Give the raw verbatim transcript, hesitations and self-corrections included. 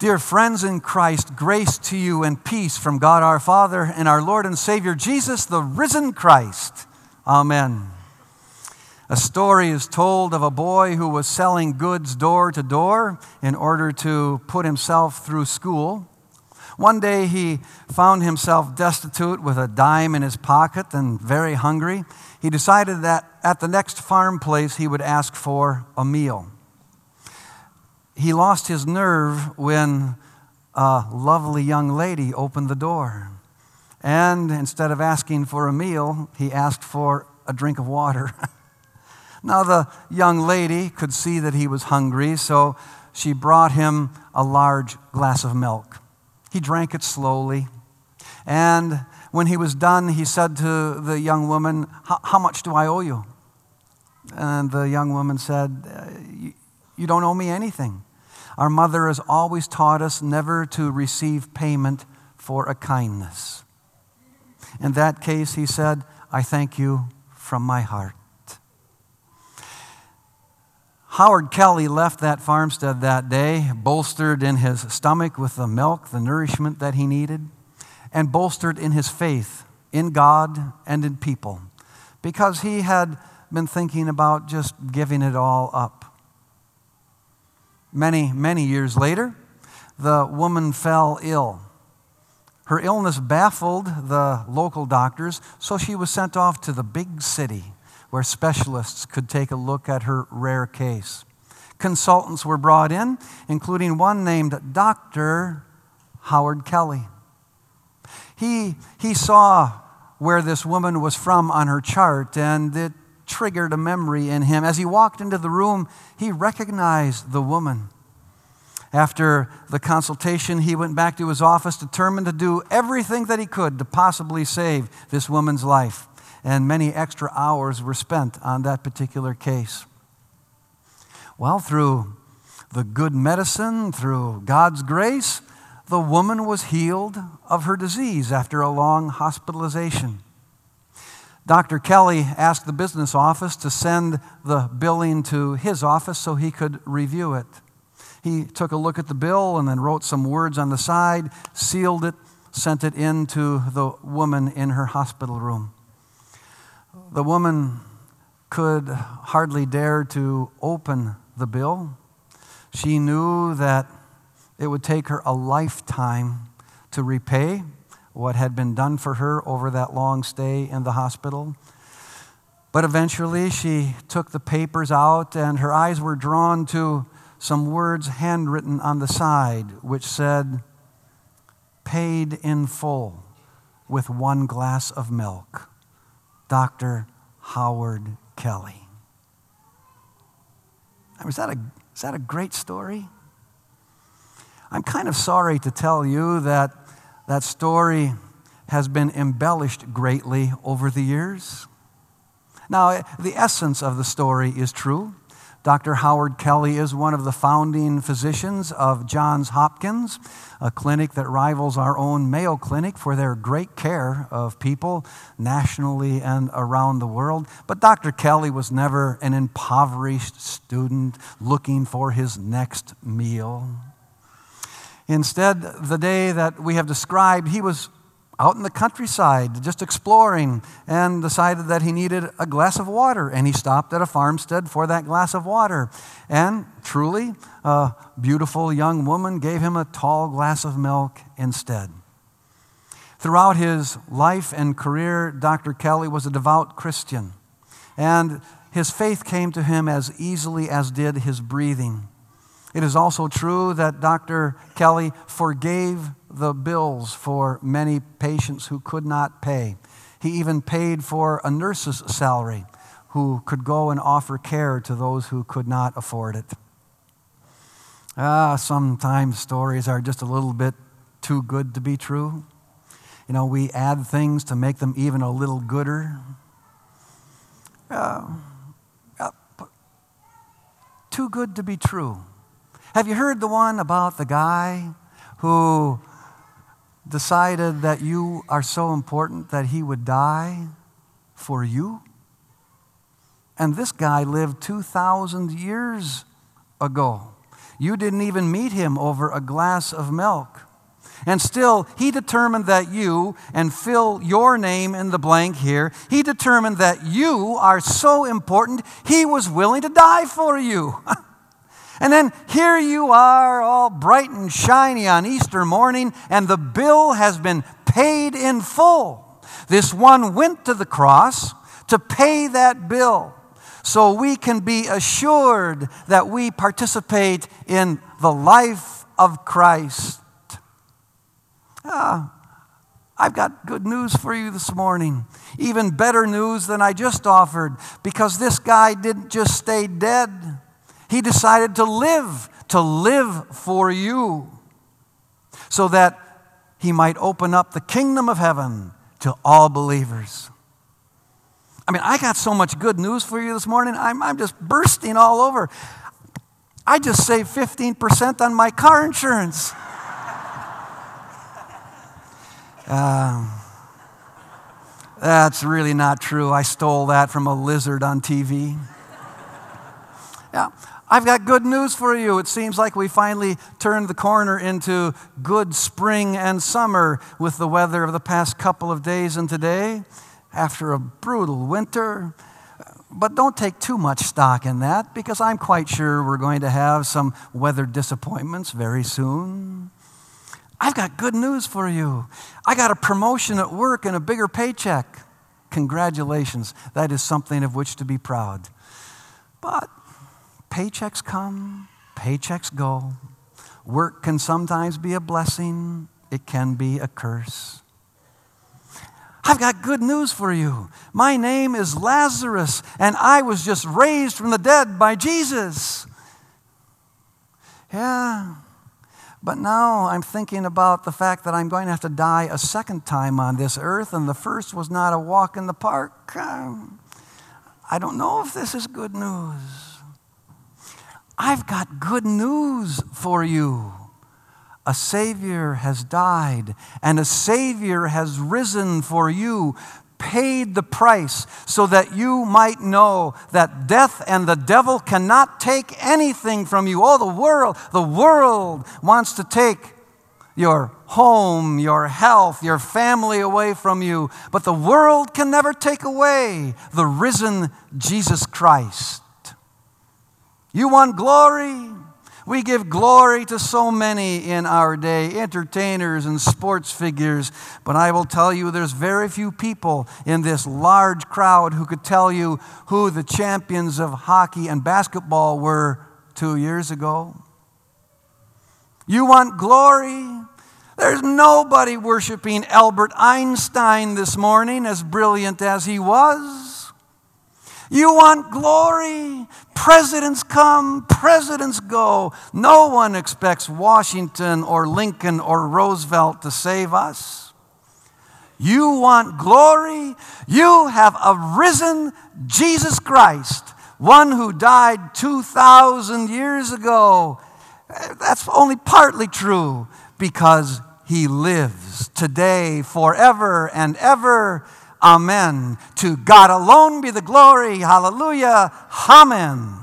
Dear friends in Christ, grace to you and peace from God our Father and our Lord and Savior Jesus, the risen Christ. Amen. A story is told of a boy who was selling goods door to door in order to put himself through school. One day he found himself destitute with a dime in his pocket and very hungry. He decided that at the next farm place he would ask for a meal. He lost his nerve when a lovely young lady opened the door. And instead of asking for a meal, he asked for a drink of water. Now the young lady could see that he was hungry, so she brought him a large glass of milk. He drank it slowly. And when he was done, he said to the young woman, "How much do I owe you?" And the young woman said, "You don't owe me anything. Our mother has always taught us never to receive payment for a kindness." In that case, he said, "I thank you from my heart." Howard Kelly left that farmstead that day, bolstered in his stomach with the milk, the nourishment that he needed, and bolstered in his faith in God and in people, because he had been thinking about just giving it all up. Many, many years later, the woman fell ill. Her illness baffled the local doctors, so she was sent off to the big city where specialists could take a look at her rare case. Consultants were brought in, including one named Doctor Howard Kelly. He, he saw where this woman was from on her chart, and it triggered a memory in him. As he walked into the room, he recognized the woman. After the consultation, he went back to his office, determined to do everything that he could to possibly save this woman's life. And many extra hours were spent on that particular case. Well, through the good medicine, through God's grace, the woman was healed of her disease after a long hospitalization. Doctor Kelly asked the business office to send the billing to his office so he could review it. He took a look at the bill and then wrote some words on the side, sealed it, sent it in to the woman in her hospital room. The woman could hardly dare to open the bill. She knew that it would take her a lifetime to repay what had been done for her over that long stay in the hospital. But eventually she took the papers out, and her eyes were drawn to some words handwritten on the side, which said, "Paid in full with one glass of milk, Doctor Howard Kelly." Is that a, is that a great story? I'm kind of sorry to tell you that that story has been embellished greatly over the years. Now, the essence of the story is true. Doctor Howard Kelly is one of the founding physicians of Johns Hopkins, a clinic that rivals our own Mayo Clinic for their great care of people nationally and around the world. But Doctor Kelly was never an impoverished student looking for his next meal. Instead, the day that we have described, he was out in the countryside, just exploring, and decided that he needed a glass of water. And he stopped at a farmstead for that glass of water. And truly, a beautiful young woman gave him a tall glass of milk instead. Throughout his life and career, Doctor Kelly was a devout Christian. And his faith came to him as easily as did his breathing. It is also true that Doctor Kelly forgave the bills for many patients who could not pay. He even paid for a nurse's salary who could go and offer care to those who could not afford it. Ah, sometimes stories are just a little bit too good to be true. You know, we add things to make them even a little gooder. Uh, uh, too good to be true. Have you heard the one about the guy who decided that you are so important that he would die for you? And this guy lived two thousand years ago. You didn't even meet him over a glass of milk. And still, he determined that you, and fill your name in the blank here, he determined that you are so important, he was willing to die for you. And then here you are, all bright and shiny on Easter morning, and the bill has been paid in full. This one went to the cross to pay that bill, so we can be assured that we participate in the life of Christ. Ah, I've got good news for you this morning. Even better news than I just offered, because this guy didn't just stay dead. He decided to live, to live for you, so that he might open up the kingdom of heaven to all believers. I mean, I got so much good news for you this morning, I'm, I'm just bursting all over. I just saved fifteen percent on my car insurance. Um, that's really not true. I stole that from a lizard on T V. Yeah, I've got good news for you. It seems like we finally turned the corner into good spring and summer with the weather of the past couple of days and today, after a brutal winter. But don't take too much stock in that, because I'm quite sure we're going to have some weather disappointments very soon. I've got good news for you. I got a promotion at work and a bigger paycheck. Congratulations. That is something of which to be proud. But paychecks come, paychecks go. Work can sometimes be a blessing. It can be a curse. I've got good news for you. My name is Lazarus, and I was just raised from the dead by Jesus. Yeah. But now I'm thinking about the fact that I'm going to have to die a second time on this earth, and the first was not a walk in the park. Um, I don't know if this is good news. I've got good news for you. A Savior has died, and a Savior has risen for you, paid the price so that you might know that death and the devil cannot take anything from you. Oh, the world, the world wants to take your home, your health, your family away from you. But the world can never take away the risen Jesus Christ. You want glory? We give glory to so many in our day, entertainers and sports figures. But I will tell you, there's very few people in this large crowd who could tell you who the champions of hockey and basketball were two years ago. You want glory? There's nobody worshiping Albert Einstein this morning, as brilliant as he was. You want glory? Presidents come, presidents go. No one expects Washington or Lincoln or Roosevelt to save us. You want glory? You have a risen Jesus Christ, one who died two thousand years ago. That's only partly true, because he lives today, forever and ever. Amen. To God alone be the glory. Hallelujah. Amen.